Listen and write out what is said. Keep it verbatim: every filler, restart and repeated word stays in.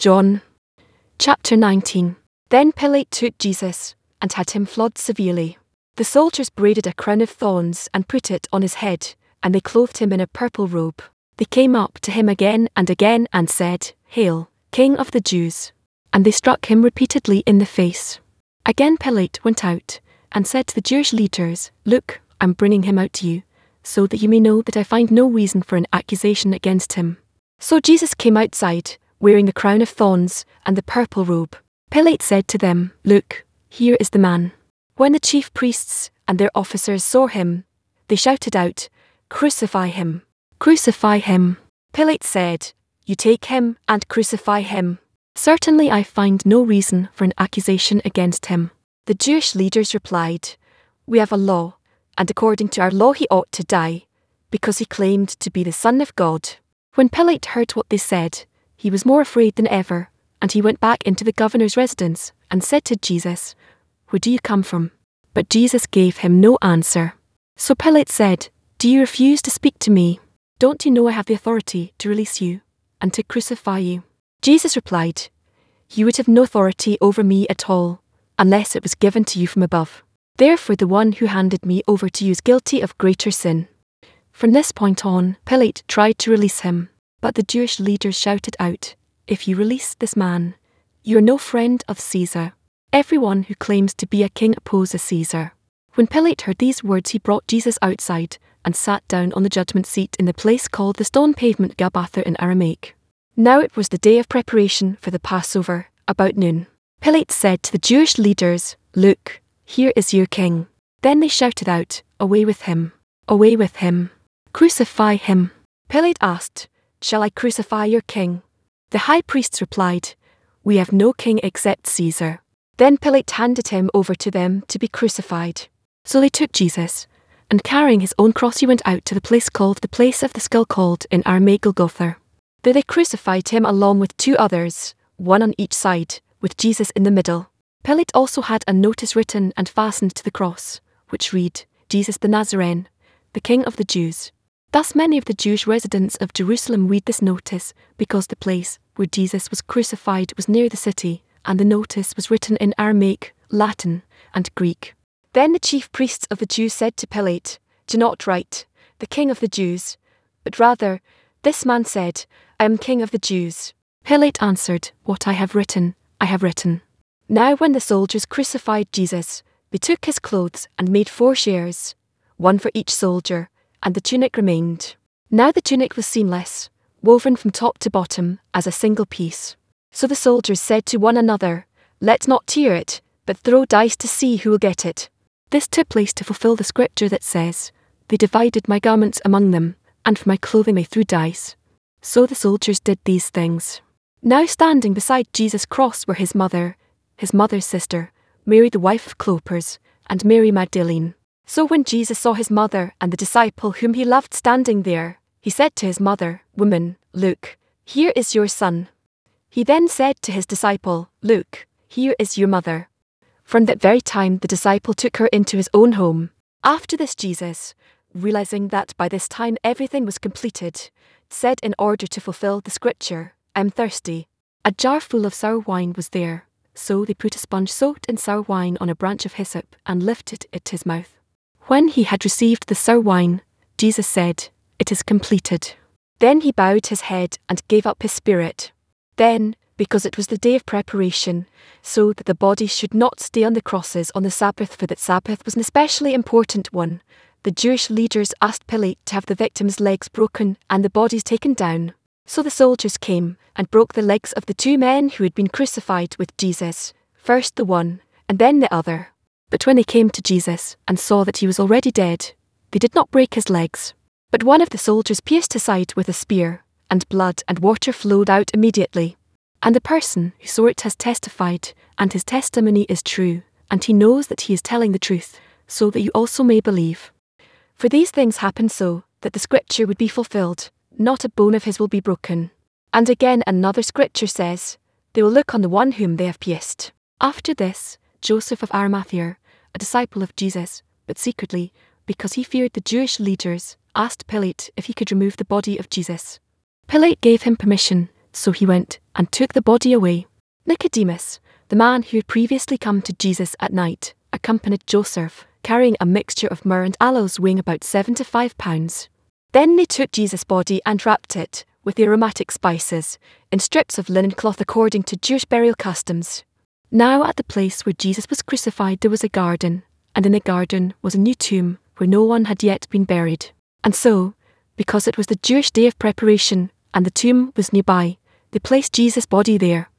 John chapter nineteen. Then Pilate took Jesus, and had him flogged severely. The soldiers braided a crown of thorns and put it on his head, and they clothed him in a purple robe. They came up to him again and again and said, "Hail, King of the Jews!" And they struck him repeatedly in the face. Again Pilate went out, and said to the Jewish leaders, "Look, I'm bringing him out to you, so that you may know that I find no reason for an accusation against him." So Jesus came outside, wearing the crown of thorns and the purple robe. Pilate said to them, "Look, here is the man." When the chief priests and their officers saw him, they shouted out, "Crucify him! Crucify him!" Pilate said, "You take him and crucify him. Certainly I find no reason for an accusation against him." The Jewish leaders replied, "We have a law, and according to our law he ought to die, because he claimed to be the Son of God." When Pilate heard what they said, he was more afraid than ever, and he went back into the governor's residence and said to Jesus, "Where do you come from?" But Jesus gave him no answer. So Pilate said, "Do you refuse to speak to me? Don't you know I have the authority to release you and to crucify you?" Jesus replied, "You would have no authority over me at all, unless it was given to you from above. Therefore the one who handed me over to you is guilty of greater sin." From this point on, Pilate tried to release him, but the Jewish leaders shouted out, "If you release this man, you are no friend of Caesar. Everyone who claims to be a king opposes Caesar." When Pilate heard these words, he brought Jesus outside and sat down on the judgment seat in the place called the stone pavement Gabbatha in Aramaic. Now it was the day of preparation for the Passover, about noon. Pilate said to the Jewish leaders, "Look, here is your king." Then they shouted out, "Away with him! Away with him! Crucify him!" Pilate asked, "Shall I crucify your king?" The high priests replied, "We have no king except Caesar." Then Pilate handed him over to them to be crucified. So they took Jesus, and carrying his own cross he went out to the place called the place of the skull, called in Aramaic Golgotha. There they crucified him along with two others, one on each side, with Jesus in the middle. Pilate also had a notice written and fastened to the cross, which read, "Jesus the Nazarene, the King of the Jews." Thus many of the Jewish residents of Jerusalem read this notice, because the place where Jesus was crucified was near the city, and the notice was written in Aramaic, Latin, and Greek. Then the chief priests of the Jews said to Pilate, "Do not write, 'The King of the Jews,' but rather, 'This man said, I am King of the Jews.'" Pilate answered, "What I have written, I have written." Now when the soldiers crucified Jesus, they took his clothes and made four shares, one for each soldier, and the tunic remained. Now the tunic was seamless, woven from top to bottom as a single piece. So the soldiers said to one another, "Let's not tear it, but throw dice to see who will get it." This took place to fulfill the scripture that says, "They divided my garments among them, and for my clothing they threw dice." So the soldiers did these things. Now standing beside Jesus' cross were his mother, his mother's sister, Mary the wife of Clopas, and Mary Magdalene. So when Jesus saw his mother and the disciple whom he loved standing there, he said to his mother, "Woman, look, here is your son." He then said to his disciple, "Look, here is your mother." From that very time the disciple took her into his own home. After this Jesus, realizing that by this time everything was completed, said in order to fulfill the scripture, "I am thirsty." A jar full of sour wine was there, so they put a sponge soaked in sour wine on a branch of hyssop and lifted it to his mouth. When he had received the sour wine, Jesus said, "It is completed." Then he bowed his head and gave up his spirit. Then, because it was the day of preparation, so that the bodies should not stay on the crosses on the Sabbath, for that Sabbath was an especially important one, the Jewish leaders asked Pilate to have the victims' legs broken and the bodies taken down. So the soldiers came and broke the legs of the two men who had been crucified with Jesus, first the one, and then the other. But when they came to Jesus and saw that he was already dead, they did not break his legs. But one of the soldiers pierced his side with a spear, and blood and water flowed out immediately. And the person who saw it has testified, and his testimony is true, and he knows that he is telling the truth, so that you also may believe. For these things happened so that the scripture would be fulfilled, "Not a bone of his will be broken." And again another scripture says, "They will look on the one whom they have pierced." After this, Joseph of Arimathea, a disciple of Jesus, but secretly, because he feared the Jewish leaders, asked Pilate if he could remove the body of Jesus. Pilate gave him permission, so he went, and took the body away. Nicodemus, the man who had previously come to Jesus at night, accompanied Joseph, carrying a mixture of myrrh and aloes weighing about seventy-five pounds. Then they took Jesus' body and wrapped it, with the aromatic spices, in strips of linen cloth according to Jewish burial customs. Now at the place where Jesus was crucified there was a garden, and in the garden was a new tomb where no one had yet been buried. And so, because it was the Jewish day of preparation, and the tomb was nearby, they placed Jesus' body there.